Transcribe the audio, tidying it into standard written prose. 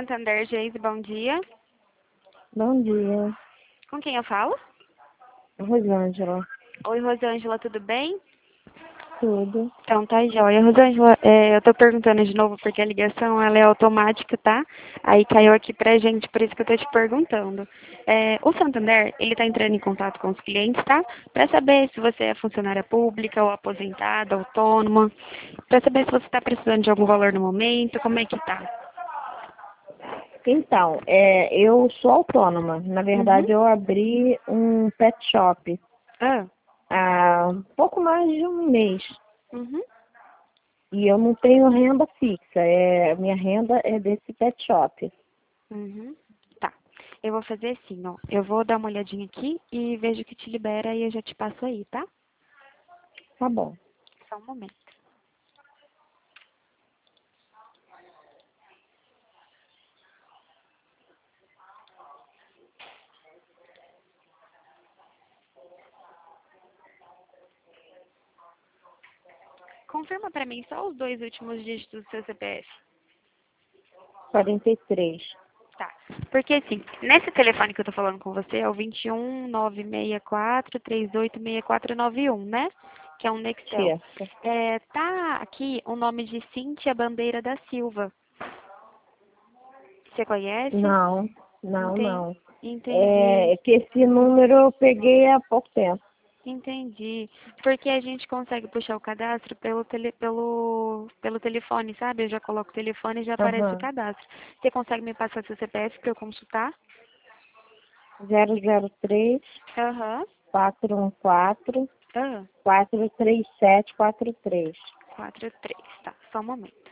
Santander, Geise, bom dia. Bom dia, Com quem eu falo? Rosângela. Oi, Rosângela, tudo bem? Tudo. Então, tá joia. Rosângela, eu tô perguntando de novo porque a ligação ela é automática, tá? Aí caiu aqui pra gente, por isso que eu tô te perguntando. O Santander, ele tá entrando em contato com os clientes, tá? Pra saber se você é funcionária pública ou aposentada, autônoma. Pra saber se você tá precisando de algum valor no momento, como é que tá? Então, eu sou autônoma. Na Uhum. verdade, eu abri um pet shop Ah. há um pouco mais de um mês. Uhum. E eu não tenho renda fixa. Minha renda é desse pet shop. Uhum. Tá. Eu vou fazer assim, ó. Eu vou dar uma olhadinha aqui e vejo que te libera e eu já te passo aí, tá? Tá bom. Só um momento. Confirma pra mim só os 2 últimos dígitos do seu CPF. 43. Tá. Porque assim, nesse telefone que eu tô falando com você é o 21 964 38 6491, né? Que é um Nextel. Certo. Tá aqui o nome de Cíntia Bandeira da Silva. Você conhece? Não, não, Entendi. não. Entendi. É que esse número eu peguei há pouco tempo. Entendi. Porque a gente consegue puxar o cadastro pelo telefone, sabe? Eu já coloco o telefone e já aparece o Aham. cadastro. Você consegue me passar seu CPF para eu consultar? 003 Aham. 414 Ah, 43743. 43. Tá, só um momento.